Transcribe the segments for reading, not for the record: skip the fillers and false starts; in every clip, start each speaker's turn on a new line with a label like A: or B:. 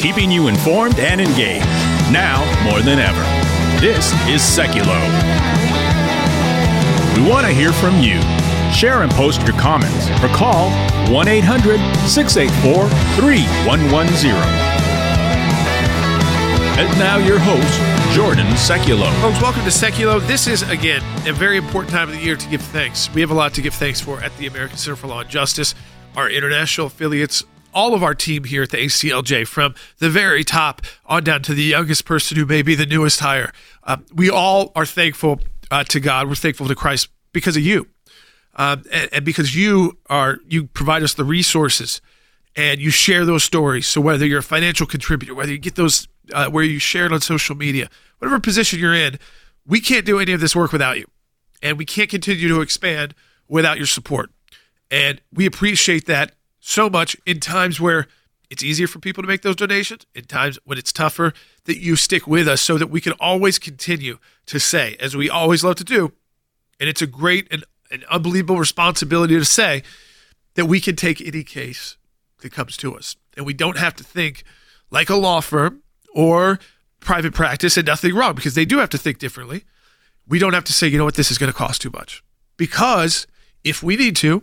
A: keeping you informed and engaged. Now more than ever. This is Seculo. We want to hear from you. Share and post your comments or call 1-800-684-3110. And now your host, Jordan Seculo.
B: Folks, welcome to Seculo. This is, again, a very important time of the year to give thanks. We have a lot to give thanks for at the American Center for Law and Justice, our international affiliates, all of our team here at the ACLJ, from the very top on down to the youngest person who may be the newest hire. We all are thankful to God. We're thankful to Christ because of you. And because you provide us the resources and you share those stories. So whether you're a financial contributor, whether you get those where you share it on social media, whatever position you're in, we can't do any of this work without you. And we can't continue to expand without your support. And we appreciate that so much in times where it's easier for people to make those donations, in times when it's tougher, that you stick with us so that we can always continue to say, as we always love to do, and it's a great and an unbelievable responsibility to say, that we can take any case that comes to us. And we don't have to think like a law firm or private practice, and nothing wrong, because they do have to think differently. We don't have to say, you know what, this is going to cost too much. Because if we need to,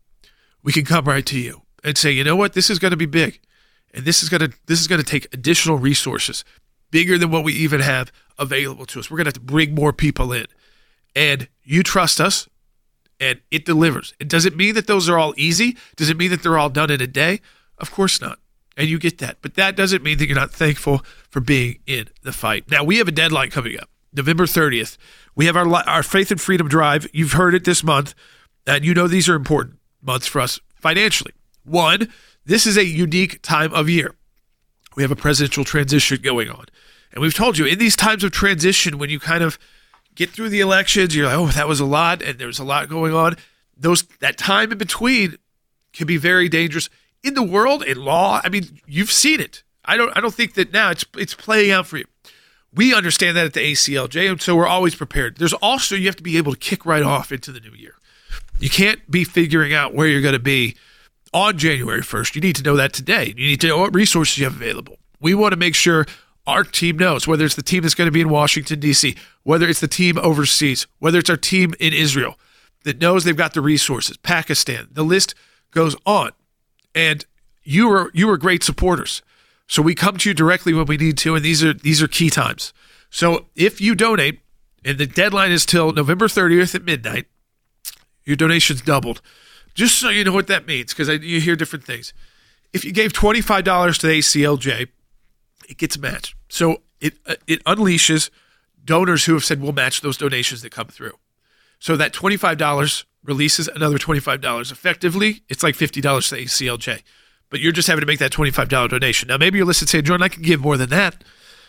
B: we can come right to you and say, you know what, this is going to be big. And this is going to take additional resources, bigger than what we even have available to us. We're going to have to bring more people in. And you trust us, and it delivers. And does it mean that those are all easy? Does it mean that they're all done in a day? Of course not. And you get that. But that doesn't mean that you're not thankful for being in the fight. Now, we have a deadline coming up, November 30th. We have our Faith and Freedom Drive. You've heard it this month. And you know these are important months for us financially. One, this is a unique time of year. We have a presidential transition going on. And we've told you, in these times of transition, when you kind of get through the elections, you're like, oh, that was a lot, and there's a lot going on. That time in between can be very dangerous. In the world, in law, I mean, you've seen it. I don't think that now it's playing out for you. We understand that at the ACLJ, and so we're always prepared. There's also, you have to be able to kick right off into the new year. You can't be figuring out where you're going to be on January 1st. You need to know that today. You need to know what resources you have available. We want to make sure our team knows, whether it's the team that's going to be in Washington, D.C., whether it's the team overseas, whether it's our team in Israel, that knows they've got the resources, Pakistan, the list goes on. And you were great supporters. So we come to you directly when we need to, and these are key times. So if you donate, and the deadline is till November 30th at midnight, your donation's doubled. Just so you know what that means, because you hear different things. If you gave $25 to the ACLJ, it gets matched. So it unleashes donors who have said, we'll match those donations that come through. So that $25 releases another $25. Effectively, it's like $50 to the ACLJ. But you're just having to make that $25 donation. Now, maybe you're listening saying, Jordan, I can give more than that.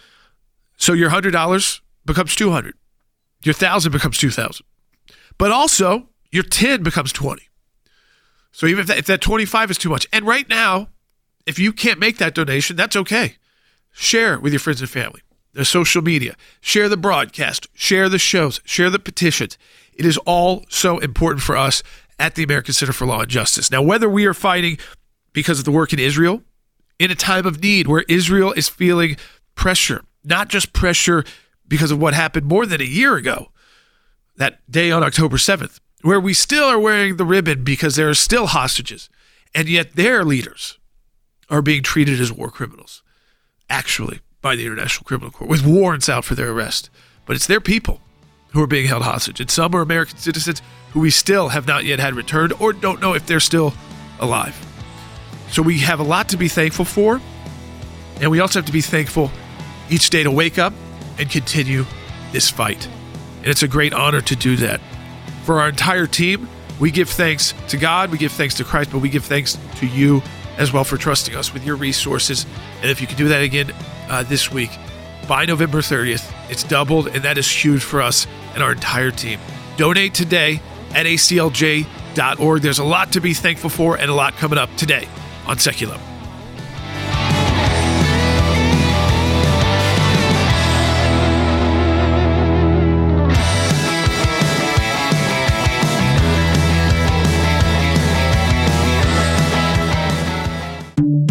B: So your $100 becomes $200. Your $1,000 becomes $2,000. But also, your $10 becomes $20. So even if that $25 is too much. And right now, if you can't make that donation, that's okay. Share with your friends and family. The social media. Share the broadcast. Share the shows. Share the petitions. It is all so important for us at the American Center for Law and Justice. Now, whether we are fighting because of the work in Israel, in a time of need where Israel is feeling pressure, not just pressure because of what happened more than a year ago, that day on October 7th, where we still are wearing the ribbon because there are still hostages, and yet their leaders are being treated as war criminals, actually, by the International Criminal Court, with warrants out for their arrest. But it's their people who are being held hostage, and some are American citizens who we still have not yet had returned or don't know if they're still alive. So we have a lot to be thankful for, and we also have to be thankful each day to wake up and continue this fight. And it's a great honor to do that. For our entire team, we give thanks to God, we give thanks to Christ, but we give thanks to you as well for trusting us with your resources. And if you can do that again this week, by November 30th, it's doubled, and that is huge for us and our entire team. Donate today at aclj.org. There's a lot to be thankful for and a lot coming up today on Seculo.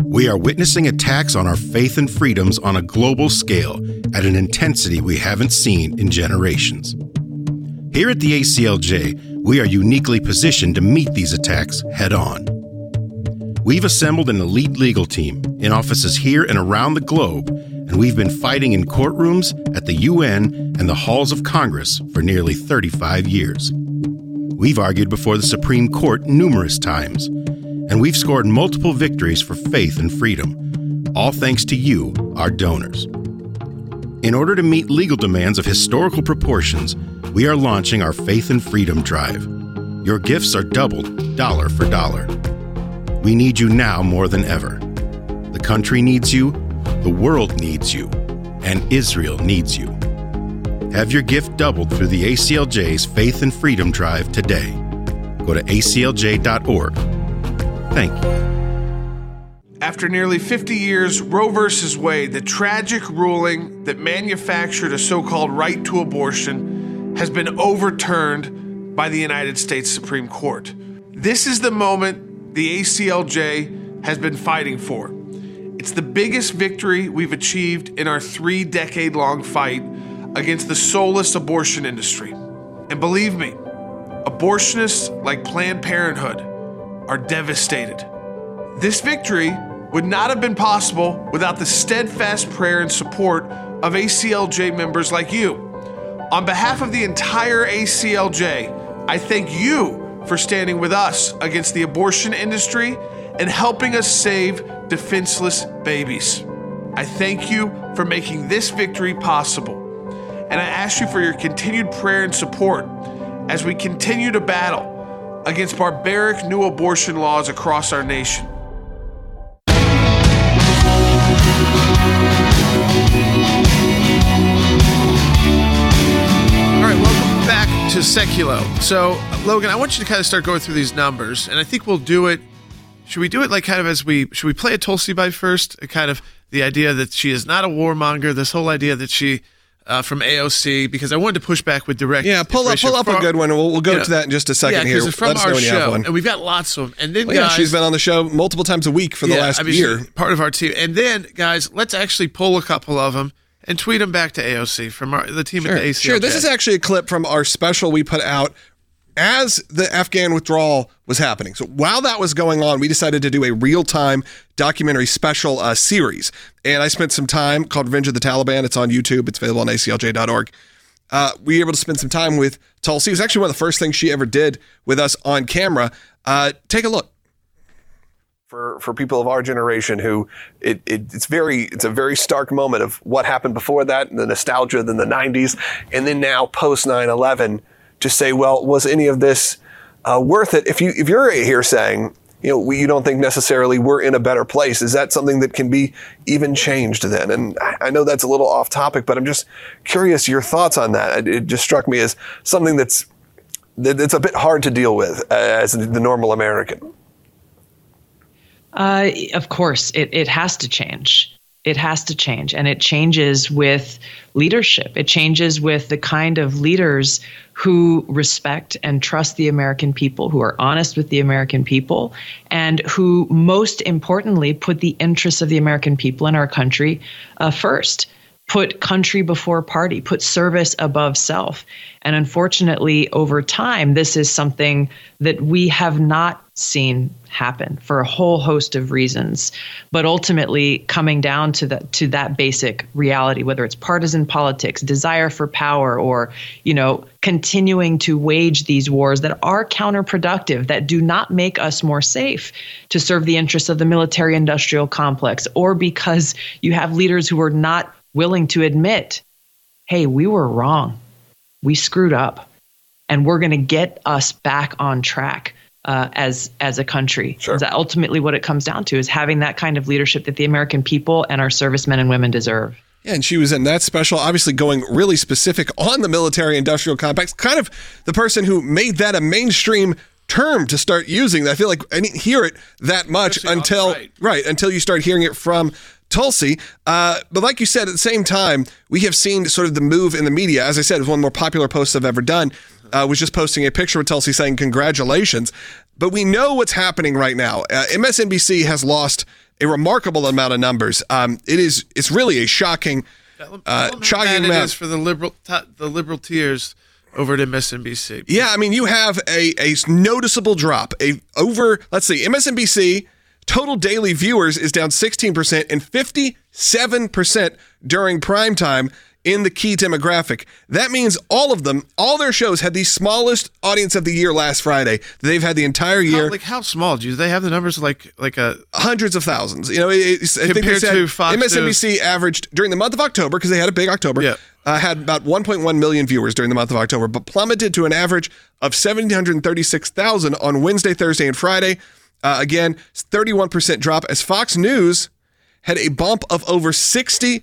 C: We are witnessing attacks on our faith and freedoms on a global scale at an intensity we haven't seen in generations. Here at the ACLJ, we are uniquely positioned to meet these attacks head-on. We've assembled an elite legal team in offices here and around the globe, and we've been fighting in courtrooms, at the UN, and the halls of Congress for nearly 35 years. We've argued before the Supreme Court numerous times, and we've scored multiple victories for faith and freedom, all thanks to you, our donors. In order to meet legal demands of historical proportions, we are launching our Faith and Freedom Drive. Your gifts are doubled, dollar for dollar. We need you now more than ever. The country needs you, the world needs you, and Israel needs you. Have your gift doubled through the ACLJ's Faith and Freedom Drive today. Go to aclj.org. Thank you.
B: After nearly 50 years, Roe v. Wade, the tragic ruling that manufactured a so-called right to abortion, has been overturned by the United States Supreme Court. This is the moment the ACLJ has been fighting for. It's the biggest victory we've achieved in our 3-decade-long fight against the soulless abortion industry. And believe me, abortionists like Planned Parenthood are devastated. This victory would not have been possible without the steadfast prayer and support of ACLJ members like you. On behalf of the entire ACLJ, I thank you for standing with us against the abortion industry and helping us save defenseless babies. I thank you for making this victory possible. And I ask you for your continued prayer and support as we continue to battle against barbaric new abortion laws across our nation. All right, welcome back to Seculo. So, Logan, I want you to kind of start going through these numbers, and I think we'll do it. Should we do it like kind of should we play a Tulsi bite first? Kind of the idea that she is not a warmonger, this whole idea that she from AOC, because I wanted to push back with direct.
D: Yeah, pull up a good one. We'll go to that in just a second here.
B: It's from our show, and we've got lots of them. And then, guys,
D: she's been on the show multiple times a week for the last year.
B: Part of our team. And then, guys, let's actually pull a couple of them and tweet them back to AOC from the team at the ACLJ.
D: Sure, this is actually a clip from our special we put out as the Afghan withdrawal was happening. So while that was going on, we decided to do a real-time documentary special series. And I spent some time called Revenge of the Taliban. It's on YouTube. It's available on aclj.org. We were able to spend some time with Tulsi. It was actually one of the first things she ever did with us on camera. Take a look. For people of our generation who it's a very stark moment of what happened before that, and the nostalgia, then the 90s, and then now post 9/11, to say, well, was any of this worth it? If you're here saying, you don't think necessarily we're in a better place, is that something that can be even changed then? And I know that's a little off topic, but I'm just curious your thoughts on that. It just struck me as something that's a bit hard to deal with as the normal American.
E: Of course, it has to change. It has to change, and it changes with leadership. It changes with the kind of leaders who respect and trust the American people, who are honest with the American people, and who, most importantly, put the interests of the American people in our country first. Put country before party, put service above self. And unfortunately, over time, this is something that we have not seen happen for a whole host of reasons. But ultimately, coming down to that basic reality, whether it's partisan politics, desire for power, or, continuing to wage these wars that are counterproductive, that do not make us more safe to serve the interests of the military-industrial complex, or because you have leaders who are not willing to admit, hey, we were wrong. We screwed up, and we're going to get us back on track as a country.
D: Sure.
E: That ultimately what it comes down to is having that kind of leadership that the American people and our servicemen and women deserve.
D: Yeah, and she was in that special, obviously going really specific on the military-industrial complex, kind of the person who made that a mainstream term to start using. I feel like I didn't hear it that much until you start hearing it from Tulsi. But like you said, at the same time, we have seen sort of the move in the media. As I said, it was one of the more popular posts I've ever done, was just posting a picture of Tulsi saying congratulations. But we know what's happening right now. MSNBC has lost a remarkable amount of numbers. It's really a shocking
B: shocking amount. It is for the liberal tiers over at MSNBC.
D: Yeah, I mean, you have a noticeable drop. Let's see, MSNBC total daily viewers is down 16% and 57% during prime time in the key demographic. That means all their shows had the smallest audience of the year last Friday that they've had the entire year.
B: How small? Do they have the numbers like
D: hundreds of thousands? You know, I think they said
B: to Fox
D: MSNBC
B: News.
D: Averaged during the month of October, because they had a big October, had about 1.1 million viewers during the month of October, but plummeted to an average of 736,000 on Wednesday, Thursday, and Friday. Again, 31% drop as Fox News had a bump of over 61%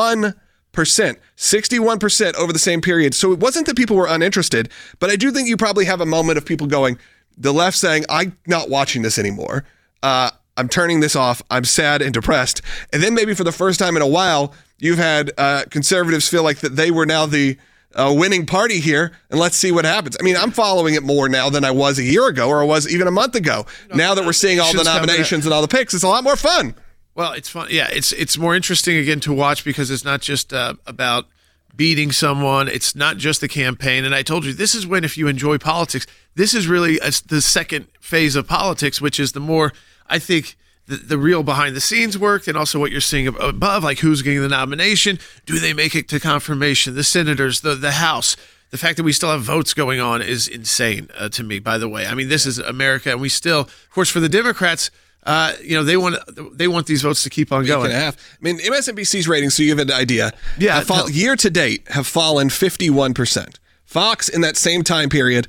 D: over the same period. So it wasn't that people were uninterested, but I do think you probably have a moment of people going, the left saying, I'm not watching this anymore. I'm turning this off. I'm sad and depressed. And then maybe for the first time in a while, you've had conservatives feel like that they were now the winning party here, and let's see what happens. I mean, I'm following it more now than I was a year ago, or I was even a month ago. Now that we're seeing all the nominations and all the picks, it's a lot more fun.
B: Well, it's fun. Yeah, it's more interesting again to watch because it's not just about beating someone. It's not just the campaign. And I told you, this is when, if you enjoy politics, this is really the second phase of politics, which is the more, I think, the real behind the scenes work, and also what you're seeing above, like who's getting the nomination, do they make it to confirmation, the senators, the House. The fact that we still have votes going on is insane to me, by the way. I mean, this is America, and we still, of course, for the Democrats, they want these votes to keep on going.
D: I mean, MSNBC's ratings, so you have an idea, year to date have fallen 51%. Fox, in that same time period,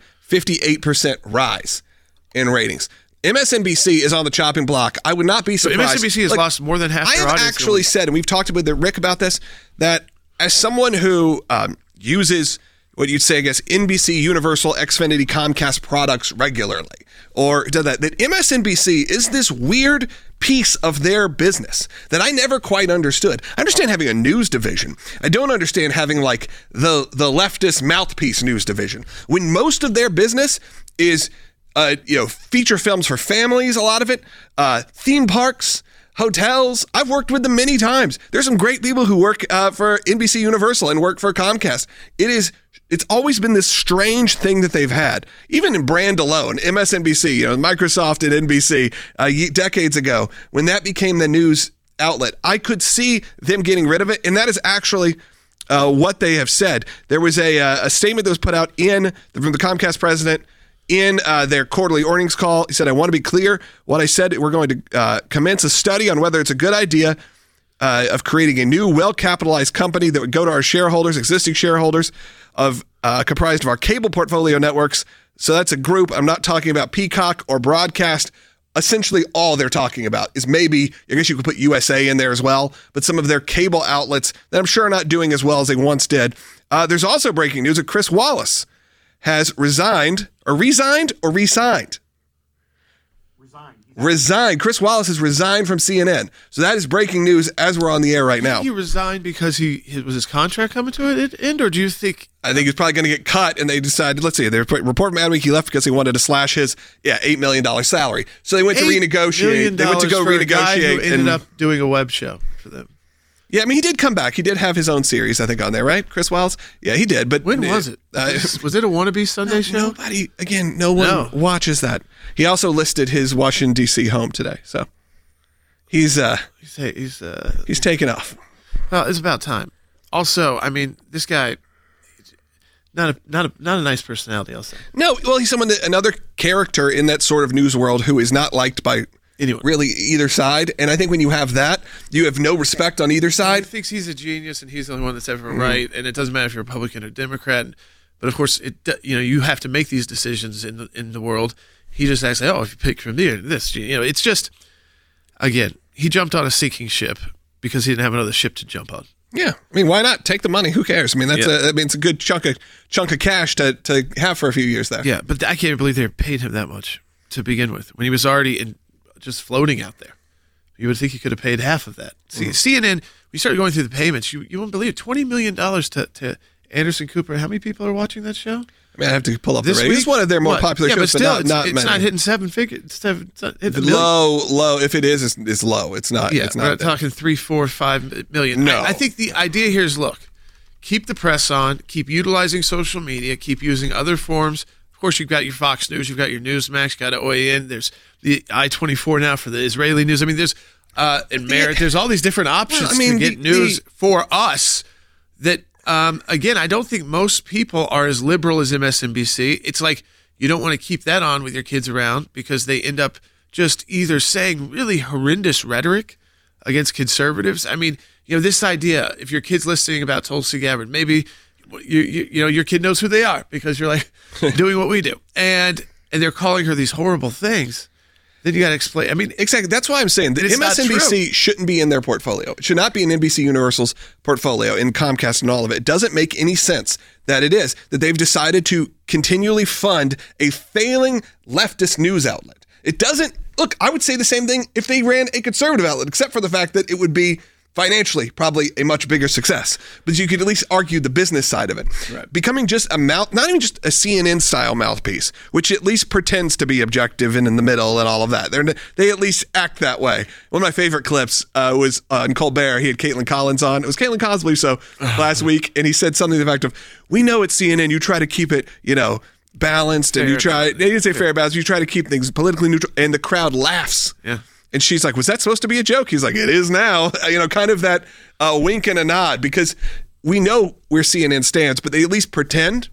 D: 58% rise in ratings. MSNBC is on the chopping block. I would not be surprised.
B: So MSNBC has lost more than half their audience.
D: I have actually said, and we've talked with Rick about this, that as someone who uses what you'd say, I guess, NBC, Universal, Xfinity, Comcast products regularly, or does that MSNBC is this weird piece of their business that I never quite understood. I understand having a news division. I don't understand having like the leftist mouthpiece news division when most of their business is feature films for families, a lot of it, theme parks, hotels. I've worked with them many times. There's some great people who work for NBC Universal and work for Comcast. It's always been this strange thing that they've had, even in brand alone. MSNBC, Microsoft and NBC, decades ago, when that became the news outlet, I could see them getting rid of it, and that is actually what they have said. There was a statement that was put out from the Comcast president in their quarterly earnings call. He said, I want to be clear. What I said, we're going to commence a study on whether it's a good idea of creating a new, well-capitalized company that would go to our shareholders, existing shareholders, comprised of our cable portfolio networks. So that's a group. I'm not talking about Peacock or broadcast. Essentially, all they're talking about is maybe, I guess you could put USA in there as well, but some of their cable outlets that I'm sure are not doing as well as they once did. There's also breaking news that Chris Wallace has resigned. Chris Wallace has resigned from CNN. So that is breaking news as we're on the air right now.
B: He resigned because was his contract coming to an end, or do you think?
D: I think he's probably going to get cut, and they decided, let's see, they report Madweek he left because he wanted to slash his $8 million salary. So they went to renegotiate. They went to go renegotiate.
B: Guy who ended up doing a web show for them.
D: Yeah, I mean, he did come back. He did have his own series, I think, on there, right? Chris Wallace? Yeah, he did. But
B: when was it? Was it a wannabe Sunday show?
D: No one watches that. He also listed his Washington, D.C. home today. So he's taken off.
B: Well, it's about time. Also, I mean, this guy, not a nice personality, I'll say.
D: No, well, he's another character in that sort of news world who is not liked by really either side. And I think when you have that, you have no respect on either side.
B: He thinks he's a genius and he's the only one that's ever right. And it doesn't matter if you're Republican or Democrat. But of course, you have to make these decisions in the world. He just acts like, if you pick from this, it's just, again, he jumped on a sinking ship because he didn't have another ship to jump on.
D: Yeah, I mean, why not take the money? Who cares? I mean, it's a good chunk of cash to have for a few years there.
B: Yeah, but I can't believe they paid him that much to begin with when he was already just floating out there. You would think he could have paid half of that. See, CNN, we started going through the payments. You won't believe it, $20 million to Anderson Cooper. How many people are watching that show?
D: I mean, I have to pull up the
B: This
D: ratings.
B: week?
D: It's one of their more popular
B: Yeah,
D: shows,
B: but still,
D: not
B: it's
D: many.
B: not hitting seven figures. It's not hitting a million.
D: Low. If it is, it's low. It's not.
B: Yeah,
D: it's
B: we're
D: not
B: not talking 3, 4, 5 million.
D: No.
B: I think the idea here is, look, keep the press on, keep utilizing social media, keep using other forms. Of course, you've got your Fox News, you've got your Newsmax, got OAN. There's the I-24 now for the Israeli news. I mean, there's and Merit. There's all these different options to get news for us. That again, I don't think most people are as liberal as MSNBC. It's like you don't want to keep that on with your kids around because they end up just either saying really horrendous rhetoric against conservatives. I mean, this idea, if your kid's listening about Tulsi Gabbard, maybe your kid knows who they are because you're like doing what we do, and they're calling her these horrible things. Then you got to explain. I mean,
D: exactly. That's why I'm saying that MSNBC shouldn't be in their portfolio. It should not be in NBC Universal's portfolio, in Comcast and all of it. It doesn't make any sense that it is, that they've decided to continually fund a failing leftist news outlet. It doesn't, look, I would say the same thing if they ran a conservative outlet, except for the fact that it would be financially probably a much bigger success. But you could at least argue the business side of it. Right. Becoming just not even just a CNN style mouthpiece, which at least pretends to be objective and in the middle and all of that. They at least act that way. One of my favorite clips was on Colbert. He had Caitlin Collins on. It was Caitlin Collins, I believe so, last week. And he said something to the effect of, we know at CNN you try to keep it, balanced, and they didn't say fair balance, you try to keep things politically neutral, and the crowd laughs. Yeah. And she's like, was that supposed to be a joke? He's like, it is now. Kind of that wink and a nod, because we know where CNN stands, but they at least pretend.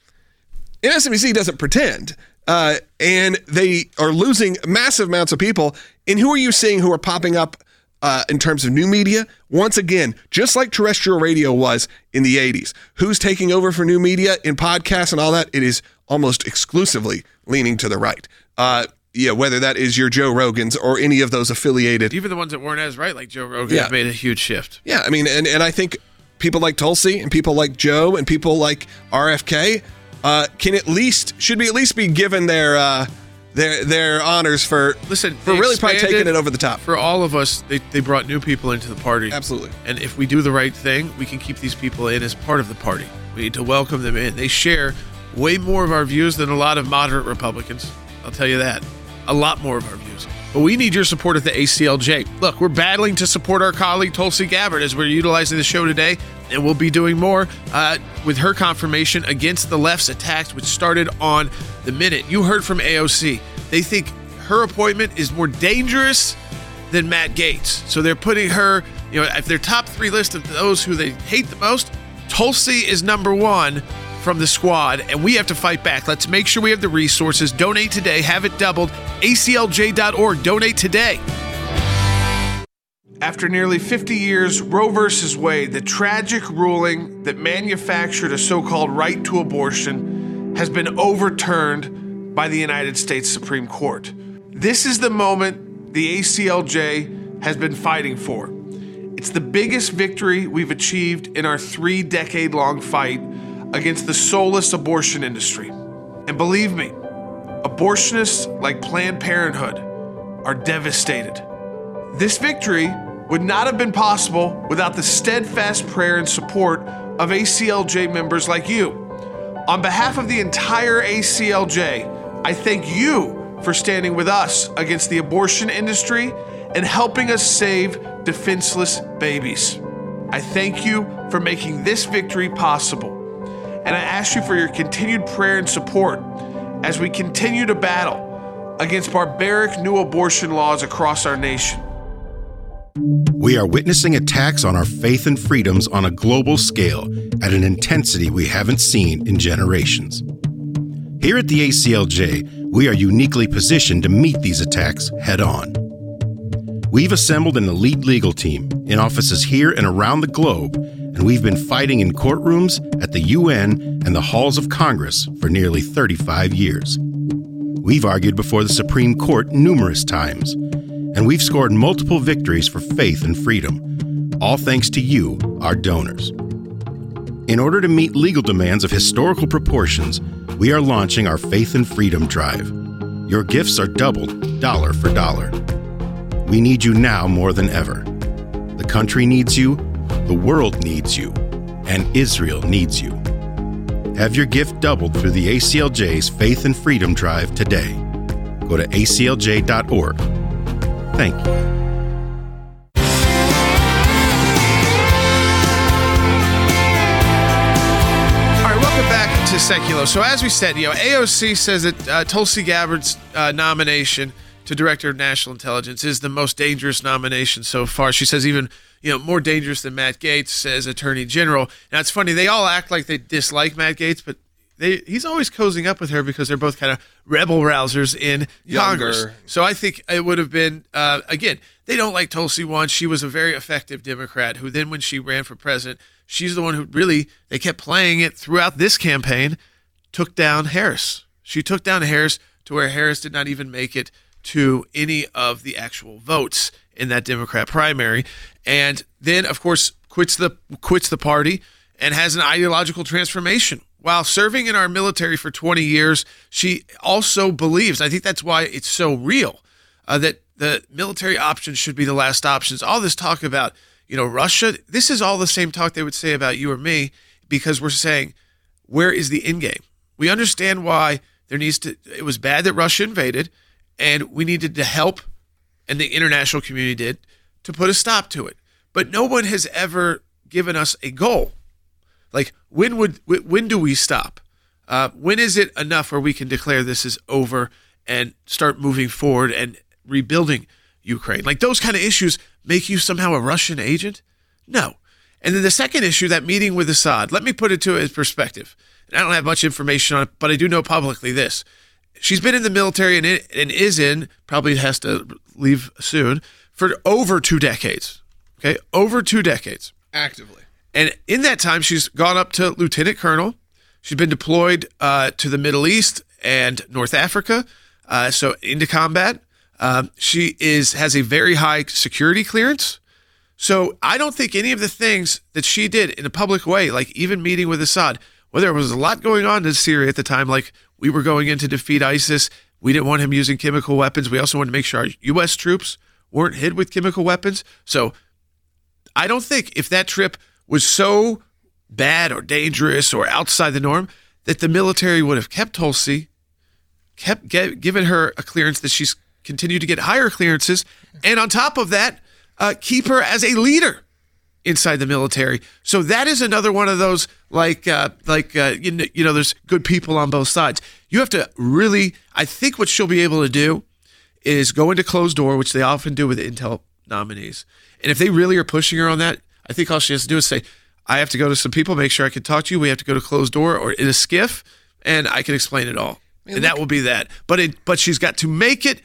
D: MSNBC doesn't pretend. And they are losing massive amounts of people. And who are you seeing who are popping up in terms of new media? Once again, just like terrestrial radio was in the 80s. Who's taking over for new media in podcasts and all that? It is almost exclusively leaning to the right. Whether that is your Joe Rogans or any of those affiliated.
B: Even the ones that weren't as right, like Joe Rogan, have made a huge shift.
D: Yeah, I mean, and I think people like Tulsi and people like Joe and people like RFK should at least be given their honors for really probably taking it over the top.
B: For all of us, they brought new people into the party.
D: Absolutely.
B: And if we do the right thing, we can keep these people in as part of the party. We need to welcome them in. They share way more of our views than a lot of moderate Republicans. I'll tell you that. A lot more of our views. But we need your support at the ACLJ. Look, we're battling to support our colleague Tulsi Gabbard as we're utilizing the show today, and we'll be doing more with her confirmation against the left's attacks, which started on the minute. You heard from AOC. They think her appointment is more dangerous than Matt Gaetz. So they're putting her, if their top 3 list of those who they hate the most, Tulsi is number 1 from the squad, and we have to fight back. Let's make sure we have the resources. Donate today. Have it doubled. ACLJ.org. Donate today. After nearly 50 years, Roe v. Wade, the tragic ruling that manufactured a so-called right to abortion, has been overturned by the United States Supreme Court. This is the moment the ACLJ has been fighting for. It's the biggest victory we've achieved in our 3-decade-long fight against the soulless abortion industry. And believe me, abortionists like Planned Parenthood are devastated. This victory would not have been possible without the steadfast prayer and support of ACLJ members like you. On behalf of the entire ACLJ, I thank you for standing with us against the abortion industry and helping us save defenseless babies. I thank you for making this victory possible. And I ask you for your continued prayer and support as we continue to battle against barbaric new abortion laws across our nation.
C: We are witnessing attacks on our faith and freedoms on a global scale at an intensity we haven't seen in generations. Here at the ACLJ, we are uniquely positioned to meet these attacks head on. We've assembled an elite legal team in offices here and around the globe, and we've been fighting in courtrooms at the UN and the halls of Congress for nearly 35 years. We've argued before the Supreme Court numerous times, and we've scored multiple victories for faith and freedom, all thanks to you, our donors. In order to meet legal demands of historical proportions, we are launching our Faith and Freedom Drive. Your gifts are doubled, dollar for dollar. We need you now more than ever. The country needs you, the world needs you, and Israel needs you. Have your gift doubled through the ACLJ's Faith and Freedom Drive today. Go to aclj.org. Thank you.
B: To Secular. So as we said, AOC says that Tulsi Gabbard's nomination to Director of National Intelligence is the most dangerous nomination so far. She says even more dangerous than Matt Gaetz as Attorney General. Now it's funny, they all act like they dislike Matt Gaetz, but he's always cozying up with her because they're both kind of rebel rousers in Congress. So I think it would have been again, they don't like Tulsi once. She was a very effective Democrat who then when she ran for president, she's the one who really, they kept playing it throughout this campaign, took down Harris. She took down Harris to where Harris did not even make it to any of the actual votes in that Democrat primary. And then, of course, quits the party and has an ideological transformation. While serving in our military for 20 years, she also believes, I think that's why it's so real, that the military options should be the last options. All this talk about Russia, this is all the same talk they would say about you or me because we're saying, where is the end game? We understand why it was bad that Russia invaded and we needed to help, and the international community did, to put a stop to it. But no one has ever given us a goal. Like, when do we stop? When is it enough where we can declare this is over and start moving forward and rebuilding Ukraine? Like, those kind of issues make you somehow a Russian agent? No. And then the second issue, that meeting with Assad, let me put it to his perspective. And I don't have much information on it, but I do know publicly this. She's been in the military and is in, probably has to leave soon, for over 2 decades. Okay? Over 2 decades.
D: Actively.
B: And in that time, she's gone up to lieutenant colonel. She's been deployed to the Middle East and North Africa, so into combat. She has a very high security clearance. So I don't think any of the things that she did in a public way, like even meeting with Assad, well, there was a lot going on in Syria at the time. Like, we were going in to defeat ISIS. We didn't want him using chemical weapons. We also wanted to make sure our U.S. troops weren't hit with chemical weapons. So I don't think if that trip was so bad or dangerous or outside the norm that the military would have kept Tulsi, given her a clearance that she's continued to get higher clearances, and on top of that, keep her as a leader inside the military. So that is another one of those, there's good people on both sides. You have to really, I think what she'll be able to do is go into closed door, which they often do with intel nominees. And if they really are pushing her on that, I think all she has to do is say, I have to go to some people, make sure I can talk to you. We have to go to closed door or in a skiff, and I can explain it all. And that will be that. But she's got to make it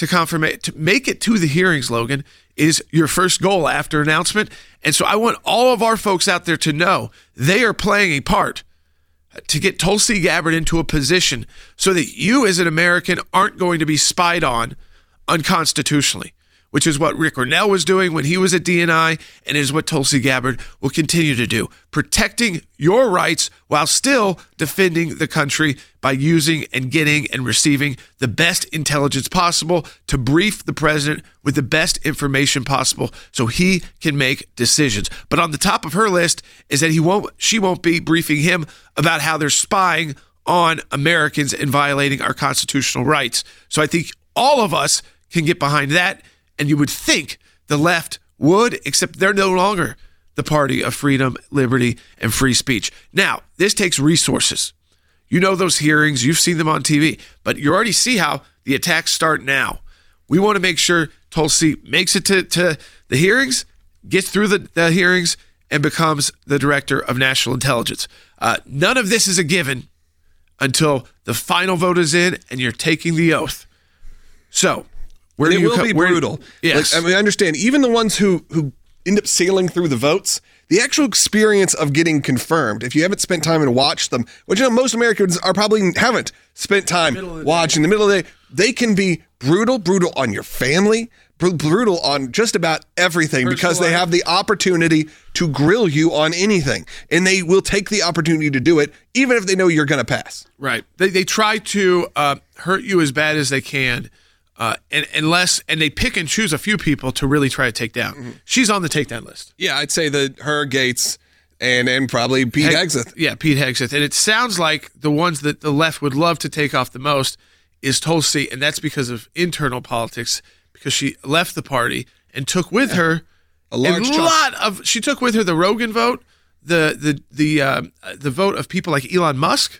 B: to make it to the hearings, Logan, is your first goal after announcement. And so I want all of our folks out there to know they are playing a part to get Tulsi Gabbard into a position so that you as an American aren't going to be spied on unconstitutionally, which is what Rick Grenell was doing when he was at DNI, and is what Tulsi Gabbard will continue to do, protecting your rights while still defending the country by using and getting and receiving the best intelligence possible to brief the president with the best information possible so he can make decisions. But on the top of her list is that she won't be briefing him about how they're spying on Americans and violating our constitutional rights. So I think all of us can get behind that. And you would think the left would, except they're no longer the party of freedom, liberty, and free speech. Now, this takes resources. You know those hearings. You've seen them on TV. But you already see how the attacks start now. We want to make sure Tulsi makes it to the hearings, gets through the hearings, and becomes the director of national intelligence. None of this is a given until the final vote is in and you're taking the oath. So,
D: it will be brutal.
B: Yes.
D: I understand. Even the ones who end up sailing through the votes, the actual experience of getting confirmed, if you haven't spent time and watched them, which most Americans haven't spent time watching the middle of the day, they can be brutal on your family, brutal on just about everything because they have the opportunity to grill you on anything. And they will take the opportunity to do it, even if they know you're going to pass.
B: Right. They try to hurt you as bad as they can. And they pick and choose a few people to really try to take down. Mm-hmm. She's on the takedown list.
D: Yeah, I'd say that her, Gaetz, and probably Pete Hegseth.
B: Yeah, Pete Hegseth. And it sounds like the ones that the left would love to take off the most is Tulsi, and that's because of internal politics, because she left the party and took with her she took with her the Rogan vote, the vote of people like Elon Musk.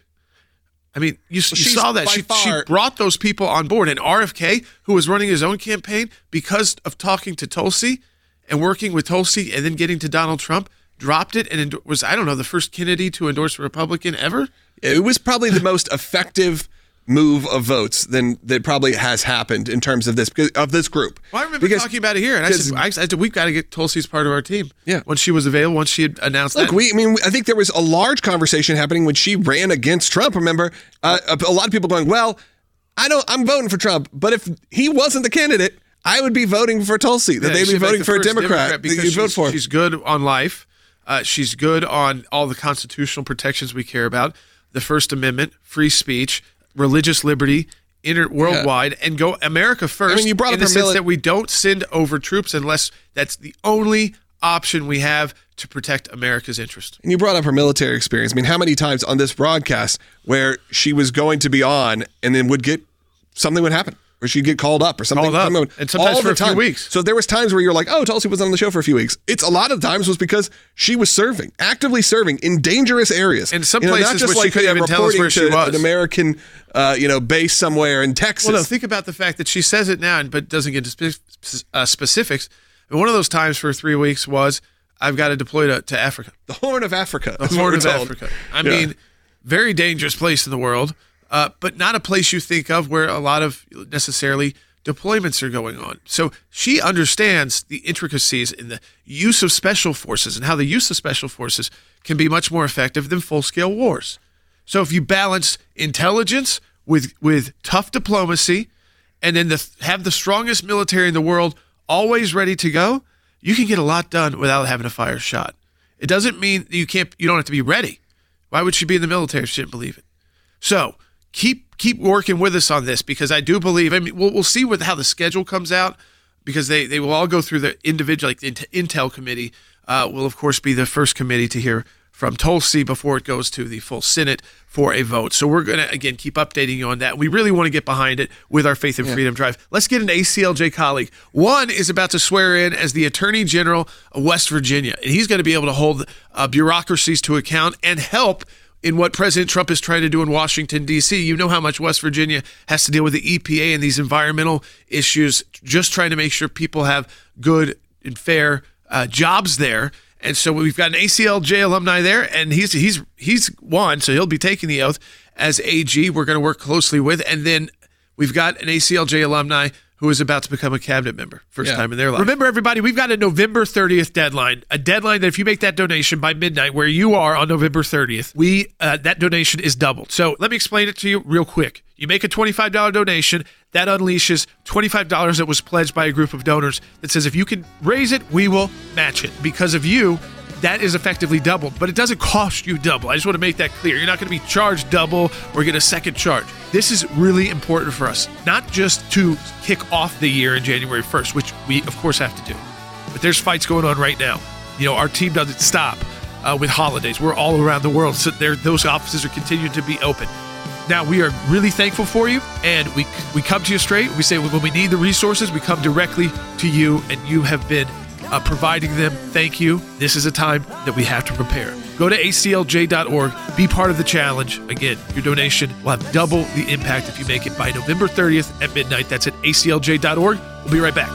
B: I mean, you saw that. She brought those people on board. And RFK, who was running his own campaign because of talking to Tulsi and working with Tulsi and then getting to Donald Trump, dropped it and was, I don't know, the first Kennedy to endorse a Republican ever.
D: It was probably the most effective move of votes that probably has happened in terms of this group.
B: Well, I remember talking about it here, and I said we've got to get Tulsi as part of our team.
D: Yeah,
B: when she was available, once she had announced that.
D: I think there was a large conversation happening when she ran against Trump. Remember, a lot of people going, "Well, I'm voting for Trump, but if he wasn't the candidate, I would be voting for Tulsi. That they'd be voting for a Democrat that you'd vote for."
B: She's good on life. She's good on all the constitutional protections we care about: the First Amendment, free speech, religious liberty, worldwide, and go America first.
D: I mean, you brought up
B: in the sense that we don't send over troops unless that's the only option we have to protect America's interest.
D: And you brought up her military experience. I mean, how many times on this broadcast where she was going to be on and then something would happen, or she'd get called up or something.
B: And sometimes for a few weeks.
D: So there was times where you're like, oh, Tulsi was on the show for a few weeks. It's a lot of times was because she was actively serving in dangerous areas.
B: In some places where she couldn't even tell us where she was.
D: An American, base somewhere in Texas.
B: Well, no, think about the fact that she says it now, but doesn't get into specifics. And one of those times for 3 weeks was, I've got to deploy to Africa.
D: The Horn of Africa.
B: The Horn of Africa. I mean, very dangerous place in the world. But not a place you think of where a lot of necessarily deployments are going on. So she understands the intricacies in the use of special forces and how the use of special forces can be much more effective than full-scale wars. So if you balance intelligence with tough diplomacy and then have the strongest military in the world always ready to go, you can get a lot done without having to fire a shot. It doesn't mean that you don't have to be ready. Why would she be in the military if she didn't believe it? So keep working with us on this, because I do believe, I mean, we'll see how the schedule comes out, because they will all go through the individual, like the Intel committee will of course be the first committee to hear from Tulsi before it goes to the full Senate for a vote. So we're going to, again, keep updating you on that. We really want to get behind it with our Faith and Freedom Drive. Let's get an ACLJ colleague. One is about to swear in as the Attorney General of West Virginia, and he's going to be able to hold bureaucracies to account and help in what President Trump is trying to do in Washington, D.C. You know how much West Virginia has to deal with the EPA and these environmental issues, just trying to make sure people have good and fair jobs there. And so we've got an ACLJ alumni there, and he's won, so he'll be taking the oath as AG. We're going to work closely with. And then we've got an ACLJ alumni who is about to become a cabinet member, first time in their life. Remember, everybody, we've got a November 30th deadline, a deadline that if you make that donation by midnight, where you are on November 30th, that donation is doubled. So let me explain it to you real quick. You make a $25 donation, that unleashes $25 that was pledged by a group of donors that says if you can raise it, we will match it. Because of you, that is effectively doubled, but it doesn't cost you double. I just want to make that clear. You're not going to be charged double or get a second charge. This is really important for us, not just to kick off the year in January 1st, which we, of course, have to do. But there's fights going on right now. You know, our team doesn't stop with holidays. We're all around the world, so those offices are continuing to be open. Now, we are really thankful for you, and we come to you straight. We say when we need the resources, we come directly to you, and you have been providing them. Thank you. This is a time that we have to prepare. Go to aclj.org. Be part of the challenge. Again, your donation will have double the impact if you make it by November 30th at midnight. That's at aclj.org. We'll be right back.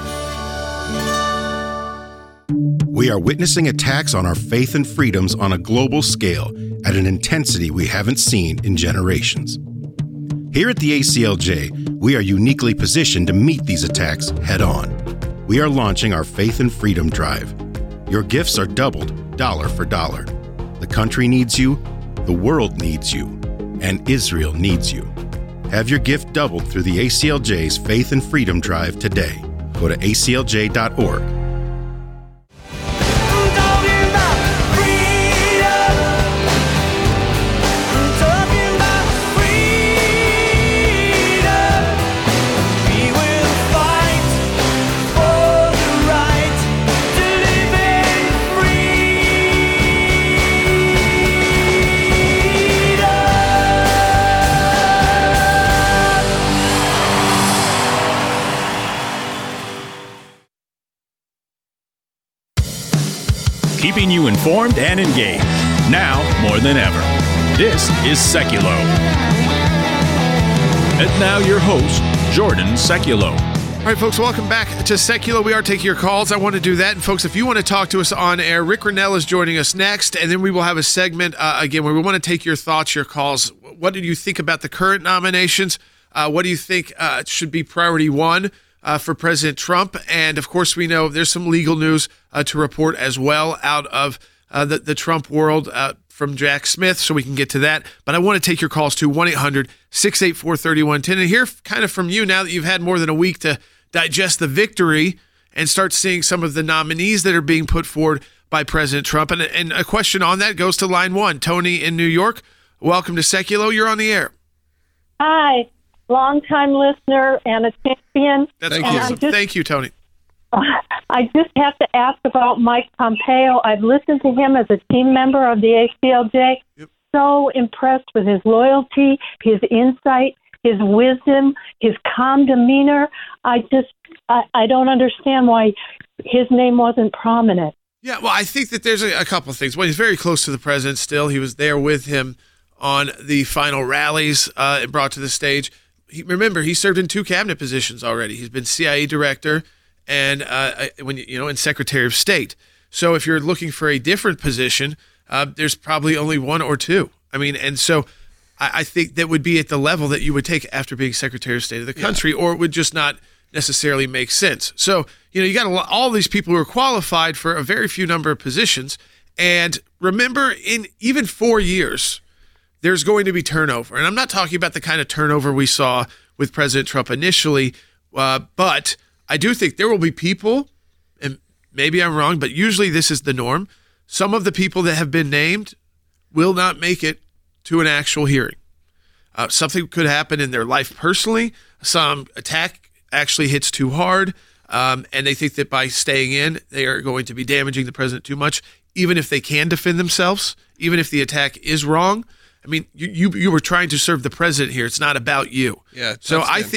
C: We are witnessing attacks on our faith and freedoms on a global scale at an intensity we haven't seen in generations. Here at the ACLJ, we are uniquely positioned to meet these attacks head-on. We are launching our Faith and Freedom Drive. Your gifts are doubled, dollar for dollar. The country needs you, the world needs you, and Israel needs you. Have your gift doubled through the ACLJ's Faith and Freedom Drive today. Go to aclj.org.
A: keeping you informed and engaged. Now more than ever. This is Seculo. And now your host, Jordan Seculo.
B: All right, folks, welcome back to Seculo. We are taking your calls. I want to do that. And, folks, if you want to talk to us on air, Rick Grenell is joining us next. And then we will have a segment, again, where we want to take your thoughts, your calls. What did you think about the current nominations? What do you think should be priority one for President Trump? And, of course, we know there's some legal news to report as well out of the Trump world from Jack Smith, so we can get to that. But I want to take your calls to 1-800-684-3110 and hear kind of from you now that you've had more than a week to digest the victory and start seeing some of the nominees that are being put forward by President Trump. And a question on that goes to line one. Tony in New York, welcome to Seculo. You're on the air.
F: Hi, long-time listener and a champion.
B: That's awesome. Thank you, Tony.
F: I just have to ask about Mike Pompeo. I've listened to him as a team member of the ACLJ. Yep. So impressed with his loyalty, his insight, his wisdom, his calm demeanor. I don't understand why his name wasn't prominent.
B: Yeah, well, I think that there's a couple of things. Well, he's very close to the president still. He was there with him on the final rallies brought to the stage. Remember, he served in 2 cabinet positions already. He's been CIA director and and Secretary of State. So if you're looking for a different position, there's probably only 1 or 2. I mean, and so I think that would be at the level that you would take after being Secretary of State of the country, or it would just not necessarily make sense. So, you got all these people who are qualified for a very few number of positions. And remember, in even 4 years, there's going to be turnover. And I'm not talking about the kind of turnover we saw with President Trump initially, but I do think there will be people, and maybe I'm wrong, but usually this is the norm. Some of the people that have been named will not make it to an actual hearing. Something could happen in their life personally. Some attack actually hits too hard, and they think that by staying in, they are going to be damaging the president too much, even if they can defend themselves, even if the attack is wrong. I mean, you were trying to serve the president here. It's not about you.
D: Yeah.
B: So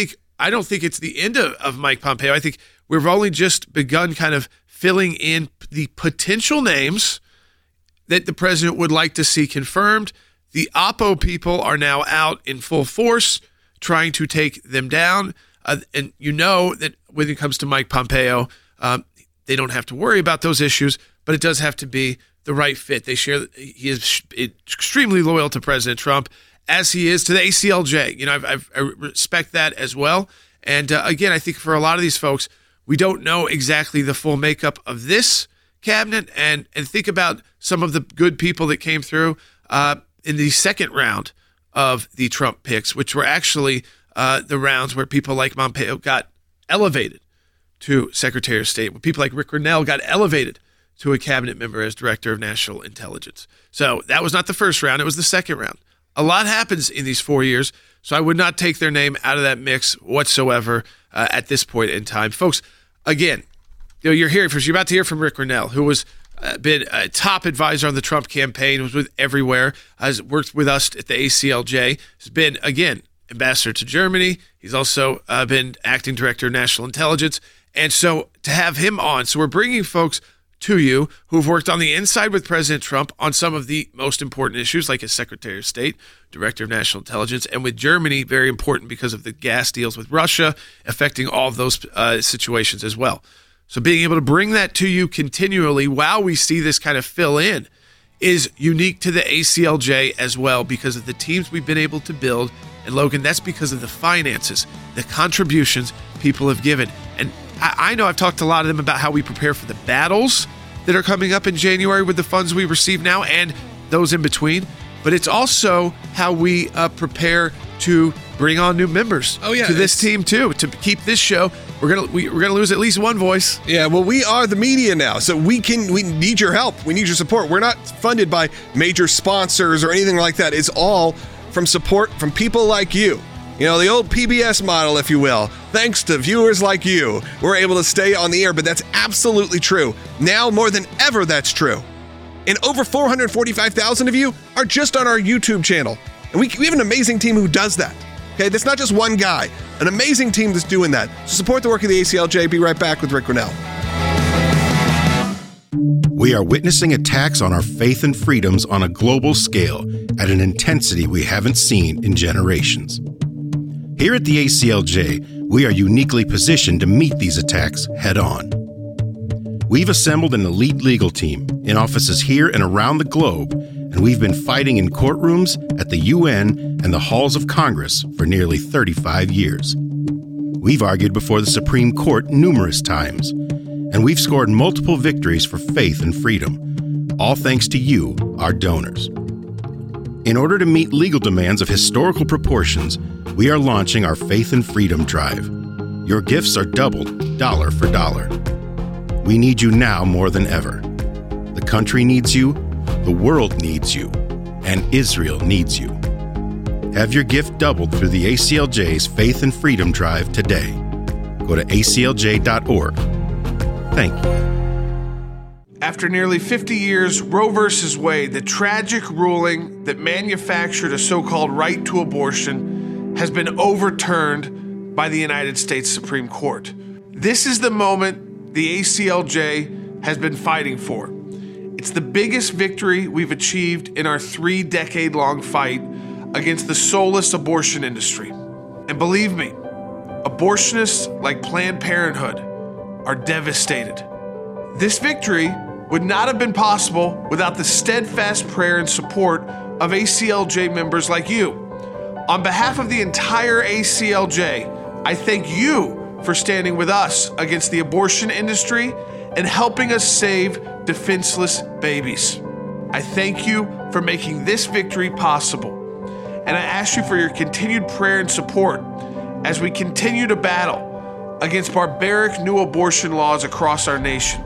B: I don't think it's the end of Mike Pompeo. I think we've only just begun kind of filling in the potential names that the president would like to see confirmed. The Oppo people are now out in full force trying to take them down. And you know that when it comes to Mike Pompeo, they don't have to worry about those issues, but it does have to be the right fit. He is extremely loyal to President Trump, as he is to the ACLJ. I respect that as well. And again, I think for a lot of these folks, we don't know exactly the full makeup of this cabinet. And think about some of the good people that came through in the second round of the Trump picks, which were actually the rounds where people like Pompeo got elevated to Secretary of State, when people like Rick Grenell got elevated to a cabinet member as Director of National Intelligence. So that was not the first round, it was the second round. A lot happens in these 4 years, so I would not take their name out of that mix whatsoever at this point in time. Folks, again, you're about to hear from Rick Grenell, who was been a top advisor on the Trump campaign, was with everywhere, has worked with us at the ACLJ, has been, again, ambassador to Germany. He's also been acting director of national intelligence. And so to have him on, so we're bringing folks to you who've worked on the inside with President Trump on some of the most important issues, like as Secretary of State, Director of National Intelligence, and with Germany, very important because of the gas deals with Russia affecting all of those situations as well. So being able to bring that to you continually while we see this kind of fill in is unique to the ACLJ as well, because of the teams we've been able to build. And Logan, that's because of the finances, the contributions people have given. And I know I've talked to a lot of them about how we prepare for the battles that are coming up in January with the funds we receive now and those in between. But it's also how we prepare to bring on new members to this team too, to keep this show. We're gonna lose at least one voice.
D: Yeah, well, we are the media now, so we need your help. We need your support. We're not funded by major sponsors or anything like that. It's all from support from people like you. The old PBS model, if you will. Thanks to viewers like you, we're able to stay on the air, but that's absolutely true. Now more than ever, that's true. And over 445,000 of you are just on our YouTube channel. And we have an amazing team who does that. Okay, that's not just one guy. An amazing team that's doing that. So support the work of the ACLJ. Be right back with Rick Grenell.
C: We are witnessing attacks on our faith and freedoms on a global scale at an intensity we haven't seen in generations. Here at the ACLJ, we are uniquely positioned to meet these attacks head on. We've assembled an elite legal team in offices here and around the globe, and we've been fighting in courtrooms, at the UN, and the halls of Congress for nearly 35 years. We've argued before the Supreme Court numerous times, and we've scored multiple victories for faith and freedom, all thanks to you, our donors. In order to meet legal demands of historical proportions, we are launching our Faith and Freedom Drive. Your gifts are doubled, dollar for dollar. We need you now more than ever. The country needs you, the world needs you, and Israel needs you. Have your gift doubled through the ACLJ's Faith and Freedom Drive today. Go to aclj.org. Thank you.
B: After nearly 50 years, Roe v. Wade, the tragic ruling that manufactured a so-called right to abortion, has been overturned by the United States Supreme Court. This is the moment the ACLJ has been fighting for. It's the biggest victory we've achieved in our 3-decade-long fight against the soulless abortion industry. And believe me, abortionists like Planned Parenthood are devastated. This victory would not have been possible without the steadfast prayer and support of ACLJ members like you. On behalf of the entire ACLJ, I thank you for standing with us against the abortion industry and helping us save defenseless babies. I thank you for making this victory possible. And I ask you for your continued prayer and support as we continue to battle against barbaric new abortion laws across our nation.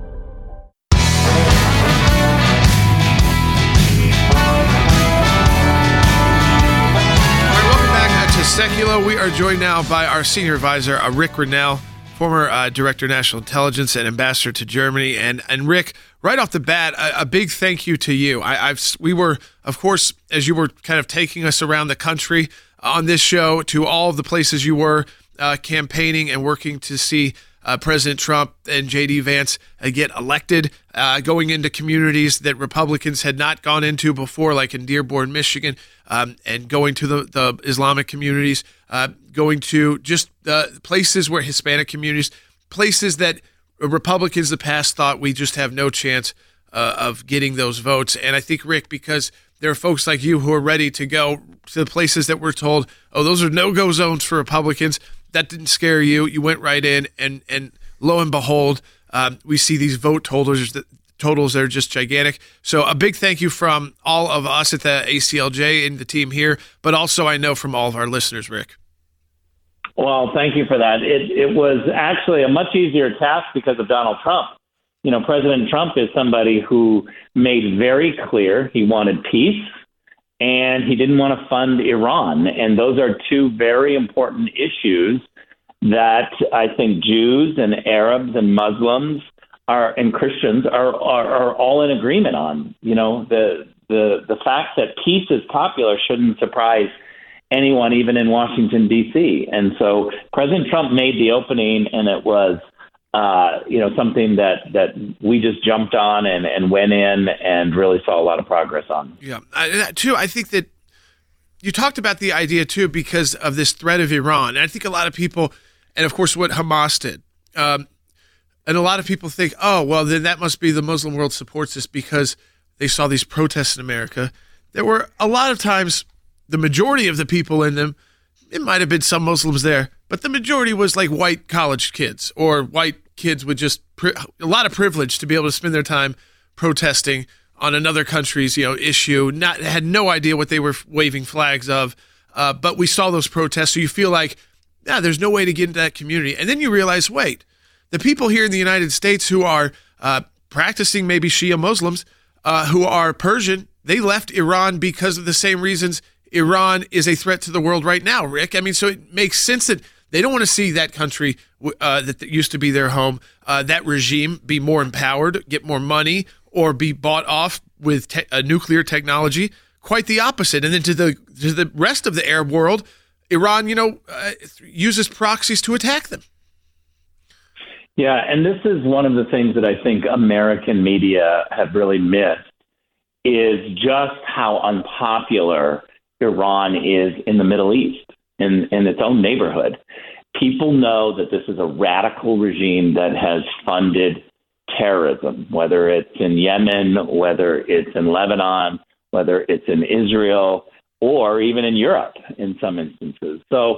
B: Seculo, we are joined now by our senior advisor, Rick Grenell, former Director of National Intelligence and Ambassador to Germany. And Rick, right off the bat, a big thank you to you. We were, of course, as you were kind of taking us around the country on this show, to all of the places you were campaigning and working to see President Trump and J.D. Vance get elected, going into communities that Republicans had not gone into before, like in Dearborn, Michigan, and going to the Islamic communities, going to just places where Hispanic communities, places that Republicans in the past thought we just have no chance of getting those votes. And I think, Rick, because there are folks like you who are ready to go to the places that we're told, oh, those are no-go zones for Republicans. That didn't scare you. You went right in, and lo and behold, we see these vote totals that are just gigantic. So a big thank you from all of us at the ACLJ and the team here, but also I know from all of our listeners, Rick.
G: Well, thank you for that. It was actually a much easier task because of Donald Trump. You know, President Trump is somebody who made very clear he wanted peace, and he didn't want to fund Iran. And those are two very important issues that I think Jews and Arabs and Muslims and Christians are all in agreement on. You know, the fact that peace is popular shouldn't surprise anyone, even in Washington, D.C. And so President Trump made the opening, and it was something that we just jumped on and went in and really saw a lot of progress on. Yeah,
B: I think that you talked about the idea, too, because of this threat of Iran. And I think a lot of people, and of course what Hamas did, and a lot of people think, oh, well, then that must be the Muslim world supports this because they saw these protests in America. There were a lot of times the majority of the people in them, it might have been some Muslims there, but the majority was like white college kids or white kids with just a lot of privilege to be able to spend their time protesting on another country's issue. Had no idea what they were waving flags of, but we saw those protests. So you feel like, there's no way to get into that community. And then you realize, wait, the people here in the United States who are practicing maybe Shia Muslims, who are Persian, they left Iran because of the same reasons Iran is a threat to the world right now, Rick. I mean, so it makes sense that they don't want to see that country that used to be their home, that regime be more empowered, get more money, or be bought off with nuclear technology. Quite the opposite. And then to the rest of the Arab world, Iran, uses proxies to attack them.
G: Yeah, and this is one of the things that I think American media have really missed, is just how unpopular Iran is in the Middle East, in its own neighborhood. People know that this is a radical regime that has funded terrorism, whether it's in Yemen, whether it's in Lebanon, whether it's in Israel, or even in Europe in some instances. So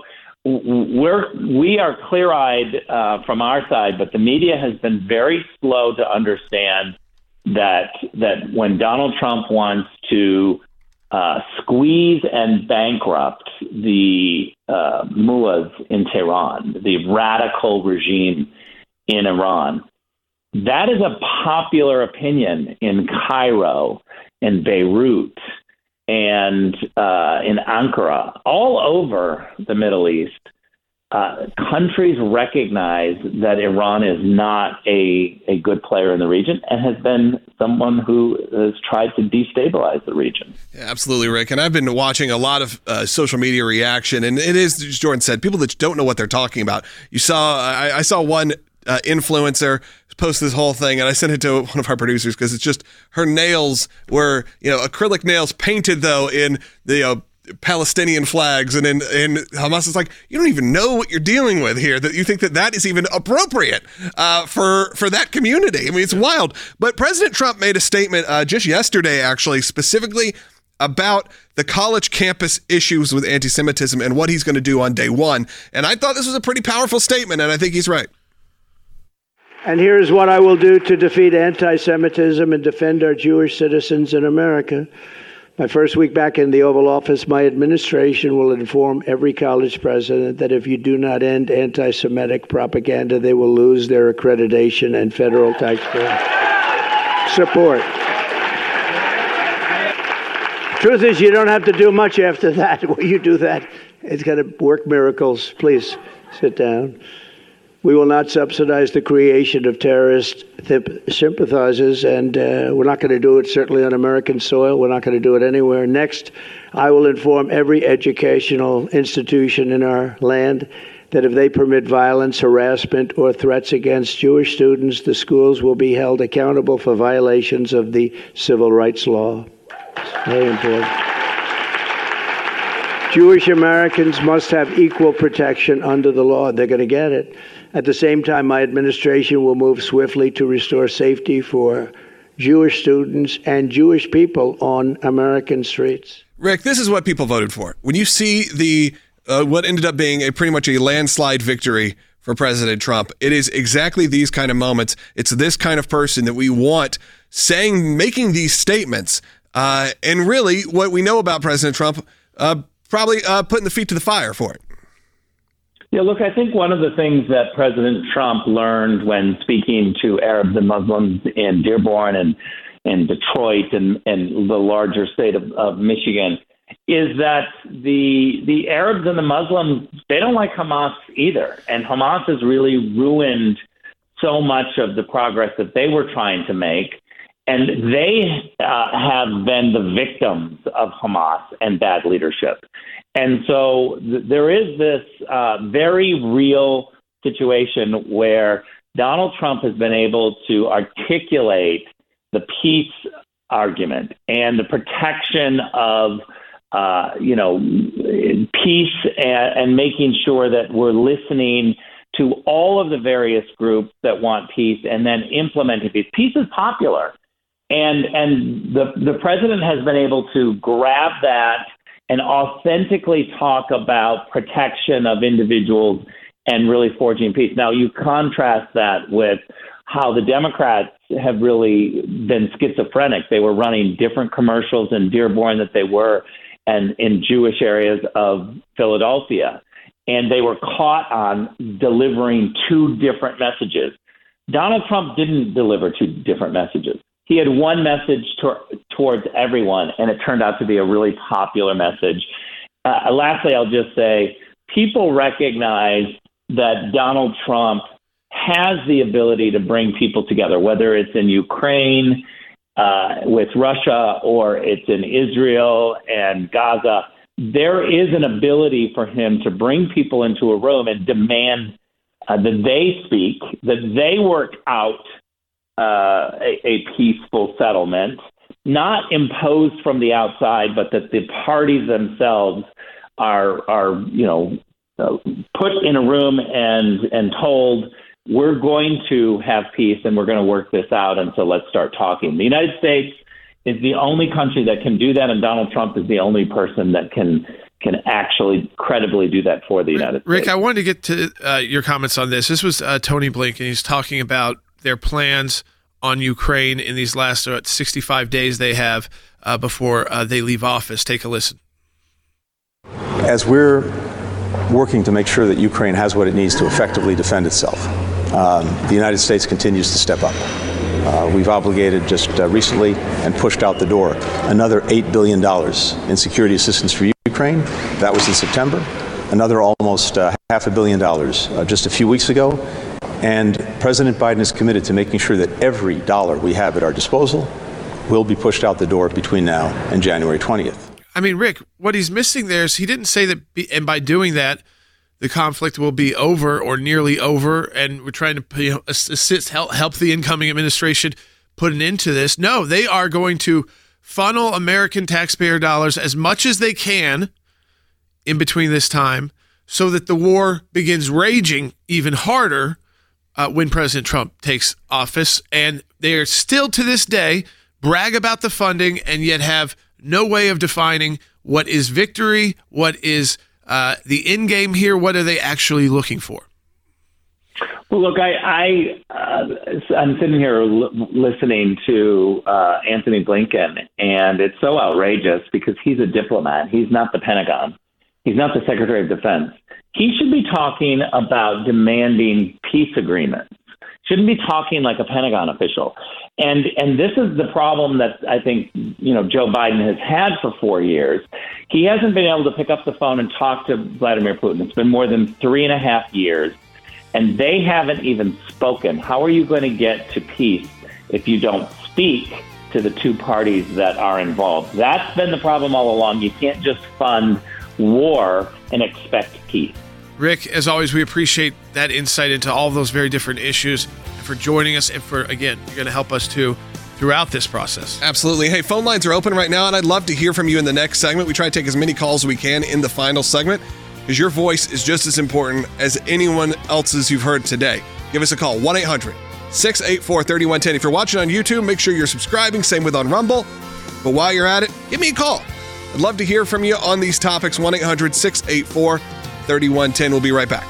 G: we are clear-eyed from our side, but the media has been very slow to understand that when Donald Trump wants to squeeze and bankrupt the mullahs in Tehran, the radical regime in Iran, that is a popular opinion in Cairo, in Beirut, and in Ankara, all over the Middle East. Countries recognize that Iran is not a good player in the region and has been someone who has tried to destabilize the region.
D: Yeah, absolutely, Rick. And I've been watching a lot of social media reaction, and it is, as Jordan said, people that don't know what they're talking about. I saw one influencer post this whole thing, and I sent it to one of our producers because it's just her nails were, acrylic nails painted though in the Palestinian flags, and Hamas is like, you don't even know what you're dealing with here, that you think that is even appropriate for that community. I mean, it's wild. But President Trump made a statement just yesterday, actually, specifically about the college campus issues with anti-Semitism and what he's going to do on day one. And I thought this was a pretty powerful statement, and I think he's right.
H: And here's what I will do to defeat anti-Semitism and defend our Jewish citizens in America. My first week back in the Oval Office, my administration will inform every college president that if you do not end anti-Semitic propaganda, they will lose their accreditation and federal taxpayer support. Truth is, you don't have to do much after that. When you do that, it's going to work miracles. Please sit down. We will not subsidize the creation of terrorist sympathizers, and we're not going to do it certainly on American soil. We're not going to do it anywhere. Next, I will inform every educational institution in our land that if they permit violence, harassment, or threats against Jewish students, the schools will be held accountable for violations of the civil rights law. It's very important. Jewish Americans must have equal protection under the law. They're going to get it. At the same time, my administration will move swiftly to restore safety for Jewish students and Jewish people on American streets.
D: Rick, this is what people voted for. When you see the what ended up being pretty much a landslide victory for President Trump, it is exactly these kind of moments. It's this kind of person that we want making these statements. And really, what we know about President Trump, probably putting the feet to the fire for it.
G: Yeah, look, I think one of the things that President Trump learned when speaking to Arabs and Muslims in Dearborn and Detroit and the larger state of Michigan is that the Arabs and the Muslims, they don't like Hamas either. And Hamas has really ruined so much of the progress that they were trying to make. And they have been the victims of Hamas and bad leadership. And so there is this very real situation where Donald Trump has been able to articulate the peace argument and the protection of, peace and making sure that we're listening to all of the various groups that want peace and then implementing peace. Peace is popular. And the president has been able to grab that and authentically talk about protection of individuals and really forging peace. Now, you contrast that with how the Democrats have really been schizophrenic. They were running different commercials in Dearborn that they were and in Jewish areas of Philadelphia. And they were caught on delivering two different messages. Donald Trump didn't deliver two different messages. He had one message towards everyone, and it turned out to be a really popular message. Lastly, I'll just say people recognize that Donald Trump has the ability to bring people together, whether it's in Ukraine with Russia or it's in Israel and Gaza. There is an ability for him to bring people into a room and demand that they speak, that they work out a peaceful settlement, not imposed from the outside, but that the parties themselves are put in a room and told, we're going to have peace and we're going to work this out, and so let's start talking. The United States is the only country that can do that, and Donald Trump is the only person that can actually credibly do that for the United States.
B: Rick, I wanted to get to your comments on this. This was Tony Blinken. He's talking about their plans on Ukraine in these last 65 days they have before they leave office. Take a listen.
I: As we're working to make sure that Ukraine has what it needs to effectively defend itself, the United States continues to step up. We've obligated just recently and pushed out the door another $8 billion in security assistance for Ukraine. That was in September. Another almost $500 million just a few weeks ago. And President Biden is committed to making sure that every dollar we have at our disposal will be pushed out the door between now and January 20th.
B: I mean, Rick, what he's missing there is he didn't say that, and by doing that, the conflict will be over or nearly over, and we're trying to assist, help the incoming administration put an end to this. No, they are going to funnel American taxpayer dollars as much as they can in between this time so that the war begins raging even harder when President Trump takes office. And they are still to this day brag about the funding and yet have no way of defining what is victory, what is the end game here, what are they actually looking for?
G: Well, look, I'm sitting here listening to Anthony Blinken, and it's so outrageous because he's a diplomat. He's not the Pentagon. He's not the Secretary of Defense. He should be talking about demanding peace agreements. Shouldn't be talking like a Pentagon official. And this is the problem that I think, Joe Biden has had for 4 years. He hasn't been able to pick up the phone and talk to Vladimir Putin. It's been more than 3.5 years, and they haven't even spoken. How are you going to get to peace if you don't speak to the two parties that are involved? That's been the problem all along. You can't just fund war and expect peace.
B: Rick, as always, we appreciate that insight into all those very different issues, and for joining us, and for, again, you're going to help us too throughout this process.
D: Absolutely. Hey, phone lines are open right now, and I'd love to hear from you in the next segment. We try to take as many calls as we can in the final segment because your voice is just as important as anyone else's you've heard today. Give us a call, 1-800-684-3110. If you're watching on YouTube, make sure you're subscribing. Same with on Rumble. But while you're at it, give me a call. I'd love to hear from you on these topics, 1-800-684-3110. We'll be right back.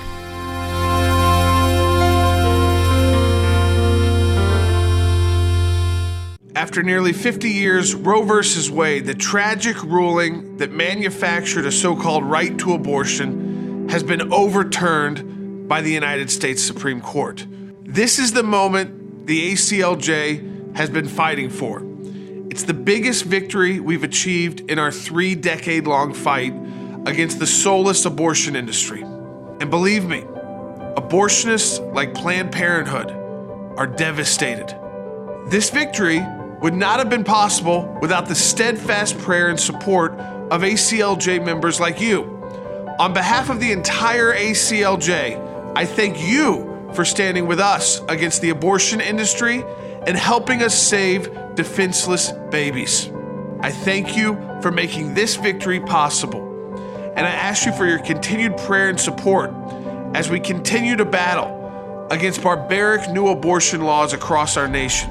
B: After nearly 50 years, Roe v. Wade, the tragic ruling that manufactured a so-called right to abortion, has been overturned by the United States Supreme Court. This is the moment the ACLJ has been fighting for. It's the biggest victory we've achieved in our 3-decade-long fight against the soulless abortion industry. And believe me, abortionists like Planned Parenthood are devastated. This victory would not have been possible without the steadfast prayer and support of ACLJ members like you. On behalf of the entire ACLJ, I thank you for standing with us against the abortion industry and helping us save defenseless babies. I thank you for making this victory possible. And I ask you for your continued prayer and support as we continue to battle against barbaric new abortion laws across our nation.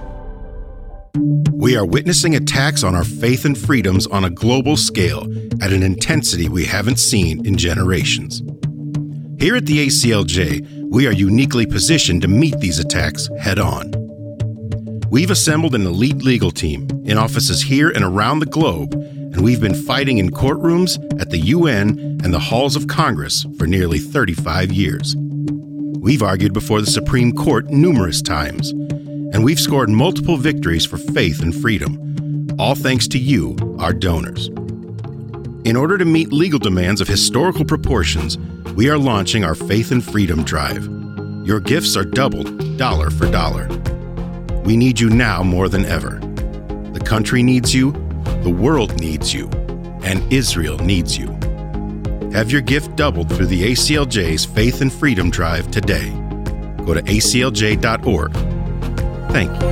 C: We are witnessing attacks on our faith and freedoms on a global scale at an intensity we haven't seen in generations. Here at the ACLJ, we are uniquely positioned to meet these attacks head on. We've assembled an elite legal team in offices here and around the globe, and we've been fighting in courtrooms at the UN and the halls of Congress for nearly 35 years. We've argued before the Supreme Court numerous times, and we've scored multiple victories for faith and freedom, all thanks to you, our donors. In order to meet legal demands of historical proportions, we are launching our Faith and Freedom Drive. Your gifts are doubled, dollar for dollar. We need you now more than ever. The country needs you, the world needs you, and Israel needs you. Have your gift doubled through the ACLJ's Faith and Freedom Drive today. go to aclj.org. Thank you.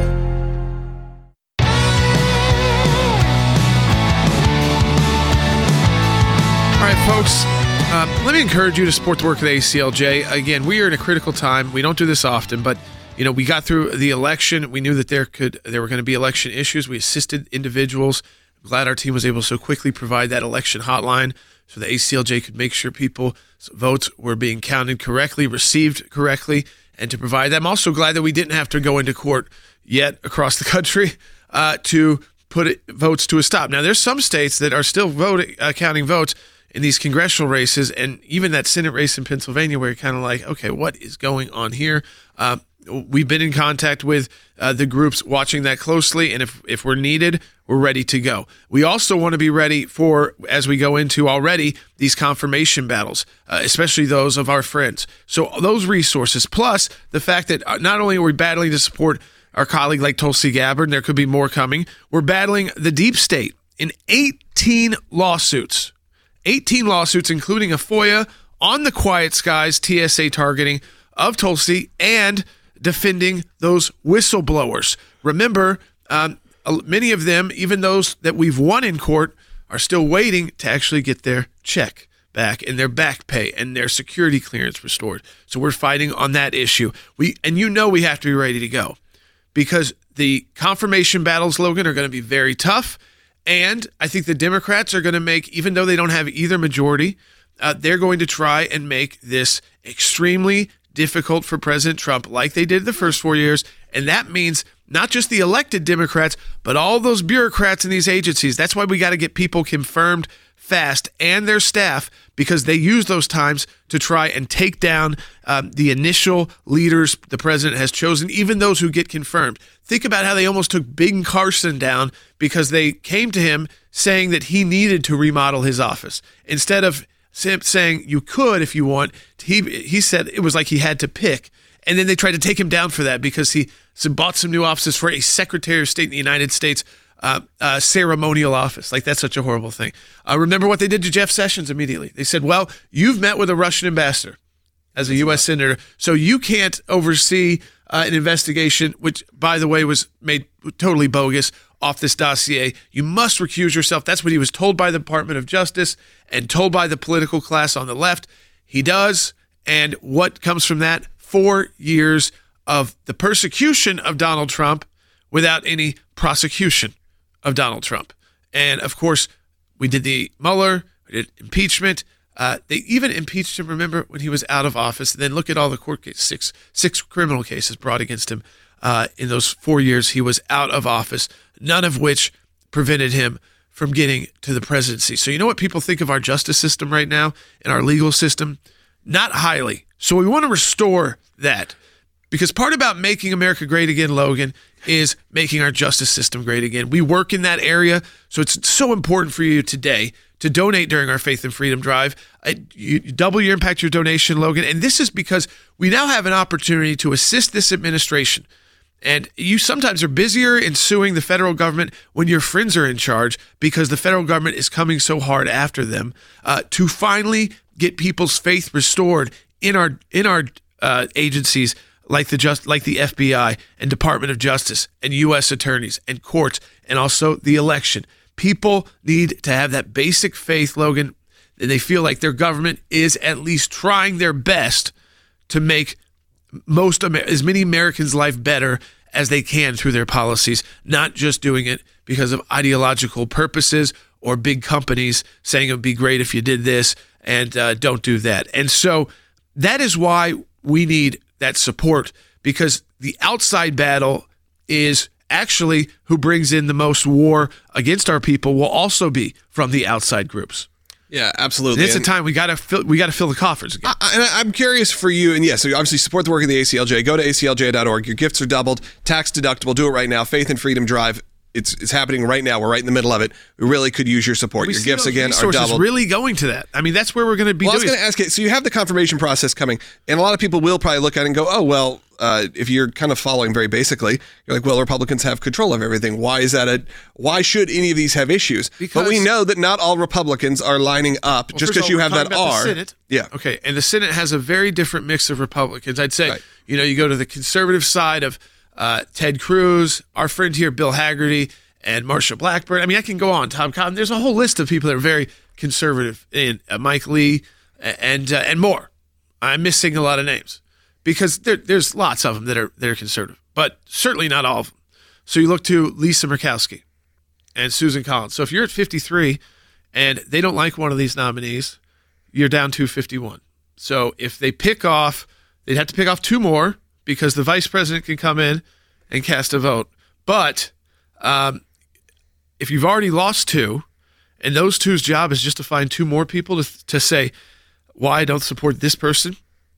B: All right, folks, let me encourage you to support the work of the ACLJ. Again, we are in a critical time. We don't do this often, but we got through the election. We knew that there were going to be election issues. We assisted individuals. I'm glad our team was able to so quickly provide that election hotline so the ACLJ could make sure people's votes were being counted correctly, received correctly, and to provide that. I'm also glad that we didn't have to go into court yet across the country to put votes to a stop. Now, there's some states that are still counting votes in these congressional races, and even that Senate race in Pennsylvania, where you're kind of like, okay, what is going on here? We've been in contact with the groups watching that closely, and if we're needed, we're ready to go. We also want to be ready for, as we go into already, these confirmation battles, especially those of our friends. So those resources, plus the fact that not only are we battling to support our colleague like Tulsi Gabbard, and there could be more coming, we're battling the deep state in 18 lawsuits. 18 lawsuits, including a FOIA on the Quiet Skies TSA targeting of Tulsi and defending those whistleblowers. Remember, many of them, even those that we've won in court, are still waiting to actually get their check back and their back pay and their security clearance restored. So we're fighting on that issue. We have to be ready to go because the confirmation battles, Logan, are going to be very tough. And I think the Democrats are going to make, even though they don't have either majority, they're going to try and make this extremely difficult for President Trump like they did the first 4 years. And that means not just the elected Democrats, but all those bureaucrats in these agencies. That's why we got to get people confirmed fast and their staff, because they use those times to try and take down the initial leaders the president has chosen, even those who get confirmed. Think about how they almost took Ben Carson down because they came to him saying that he needed to remodel his office. Instead of saying you could if you want, he said it was like he had to pick. And then they tried to take him down for that because he bought some new offices for a Secretary of State in the United States ceremonial office. Like, that's such a horrible thing. Remember what they did to Jeff Sessions immediately. They said, well, you've met with a Russian ambassador as a U.S. senator, so you can't oversee an investigation, which, by the way, was made totally bogus off this dossier. You must recuse yourself. That's what he was told by the Department of Justice and told by the political class on the left. He does. And what comes from that? 4 years of the persecution of Donald Trump without any prosecution of Donald Trump. And of course, we did the Mueller, we did impeachment. They even impeached him, remember, when he was out of office. And then look at all the court cases, six criminal cases brought against him in those 4 years he was out of office, none of which prevented him from getting to the presidency. So you know what people think of our justice system right now and our legal system? Not highly. So we want to restore that, because part about making America great again, Logan, is making our justice system great again. We work in that area, so it's so important for you today to donate during our Faith and Freedom Drive. You double your impact, your donation, Logan. And this is because we now have an opportunity to assist this administration. And you sometimes are busier in suing the federal government when your friends are in charge, because the federal government is coming so hard after them to finally get people's faith restored in our agencies like the FBI and Department of Justice and U.S. attorneys and courts, and also the election. People need to have that basic faith, Logan, that they feel like their government is at least trying their best to make as many Americans' life better as they can through their policies, not just doing it because of ideological purposes or big companies saying it would be great if you did this and don't do that. And so that is why we need that support, because the outside battle is actually who brings in the most war against our people will also be from the outside groups.
D: Yeah, absolutely.
B: And it's a time we got to fill the coffers again.
D: And I'm curious for you, and yes, so obviously support the work of the ACLJ. Go to aclj.org. Your gifts are doubled, tax deductible. Do it right now. Faith and Freedom Drive. it's happening right now. We're right in the middle of it. We really could use your support. Your gifts again are doubled.
B: Really going to that. I mean, that's where we're going to be.
D: Well, I was going to ask you. So you have the confirmation process coming, and a lot of people will probably look at it and go, "Oh, well." If you're kind of following very basically, you're like, well, Republicans have control of everything. Why is that? Why should any of these have issues? But we know that not all Republicans are lining up just because you have that R.
B: Senate.
D: Yeah.
B: Okay. And the Senate has a very different mix of Republicans. I'd say, you go to the conservative side of Ted Cruz, our friend here, Bill Haggerty, and Marsha Blackburn. I mean, I can go on. Tom Cotton. There's a whole list of people that are very conservative, and Mike Lee, and more. I'm missing a lot of names. Because there's lots of them that are conservative, but certainly not all of them. So you look to Lisa Murkowski and Susan Collins. So if you're at 53 and they don't like one of these nominees, you're down to 51. So if they pick off, they'd have to pick off two more because the vice president can come in and cast a vote. But if you've already lost two, and those two's job is just to find two more people to say why I don't support this person,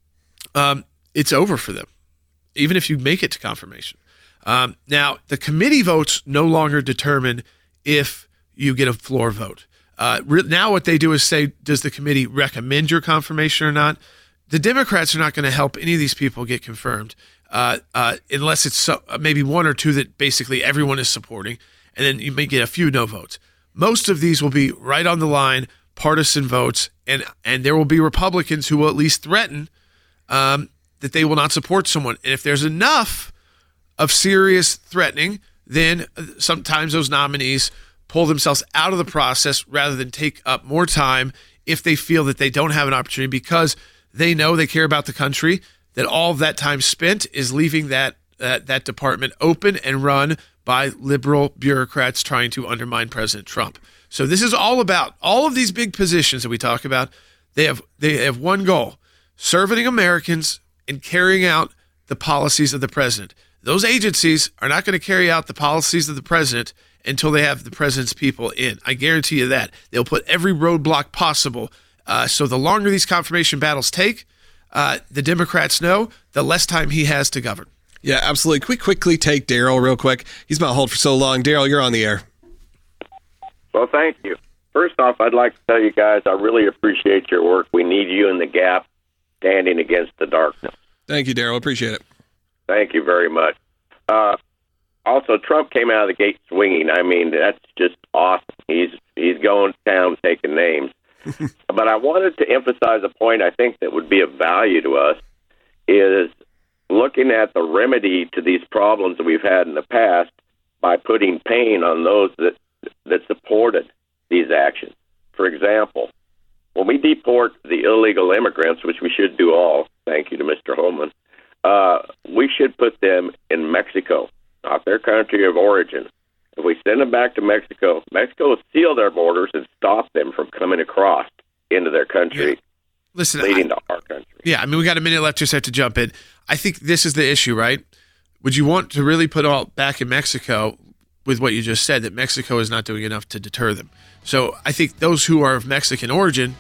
B: it's over for them, even if you make it to confirmation. Now, the committee votes no longer determine if you get a floor vote. Now what they do is say, does the committee recommend your confirmation or not? The Democrats are not going to help any of these people get confirmed unless it's maybe one or two that basically everyone is supporting, and then you may get a few no votes. Most of these will be right on the line, partisan votes, and there will be Republicans who will at least threaten that they will not support someone. And if there's enough of serious threatening, then sometimes those nominees pull themselves out of the process rather than take up more time if they feel that they don't have an opportunity because they know they care about the country, that all of that time spent is leaving that department open and run by liberal bureaucrats trying to undermine President Trump. So this is all about all of these big positions that we talk about. They have one goal: serving Americans and carrying out the policies of the president. Those agencies are not going to carry out the policies of the president until they have the president's people in. I guarantee you that. They'll put every roadblock possible. So the longer these confirmation battles take, the Democrats know, the less time he has to govern.
D: Yeah, absolutely. Can we quickly take Daryl real quick? He's been on hold for so long. Daryl, you're on the air.
J: Well, thank you. First off, I'd like to tell you guys I really appreciate your work. We need you in the gap, standing against the darkness.
D: Thank you, Daryl. Appreciate it.
J: Thank you very much. Also, Trump came out of the gate swinging. I mean, that's just awesome. He's going to town taking names. But I wanted to emphasize a point I think that would be of value to us is looking at the remedy to these problems that we've had in the past by putting pain on those that supported these actions. For example, when we deport the illegal immigrants, which we should do all, thank you to Mr. Holman, we should put them in Mexico, not their country of origin. If we send them back to Mexico, Mexico will seal their borders and stop them from coming across into their country, leading to our country.
B: Yeah, I mean, we got a minute left, just have to jump in. I think this is the issue, right? Would you want to really put all back in Mexico with what you just said, that Mexico is not doing enough to deter them? So I think those who are of Mexican origin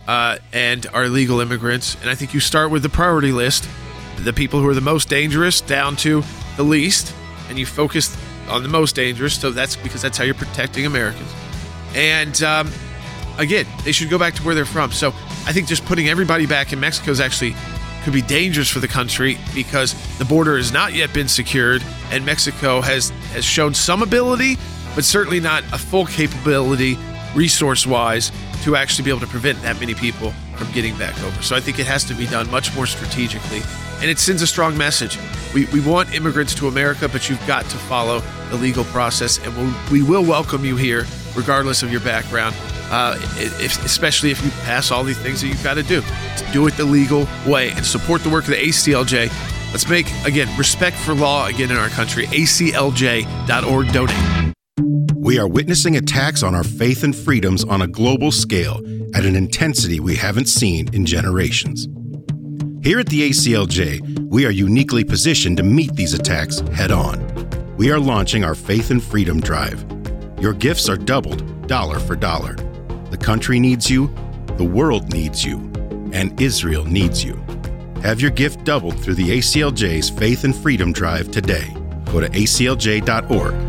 B: and are legal immigrants, and I think you start with the priority list, the people who are the most dangerous down to the least, and you focus on the most dangerous, so that's because that's how you're protecting Americans. And again, they should go back to where they're from. So I think just putting everybody back in Mexico is actually could be dangerous for the country because the border has not yet been secured, and Mexico has shown some ability, but certainly not a full capability resource-wise to actually be able to prevent that many people from getting back over. So I think it has to be done much more strategically, and it sends a strong message. We want immigrants to America, but you've got to follow the legal process, and we will welcome you here regardless of your background, especially if you pass all these things that you've got to do. Do it the legal way and support the work of the ACLJ. Let's make, again, respect for law again in our country. ACLJ.org. Donate.
C: We are witnessing attacks on our faith and freedoms on a global scale at an intensity we haven't seen in generations. Here at the ACLJ, we are uniquely positioned to meet these attacks head on. We are launching our Faith and Freedom Drive. Your gifts are doubled, dollar for dollar. The country needs you, the world needs you, and Israel needs you. Have your gift doubled through the ACLJ's Faith and Freedom Drive today. Go to aclj.org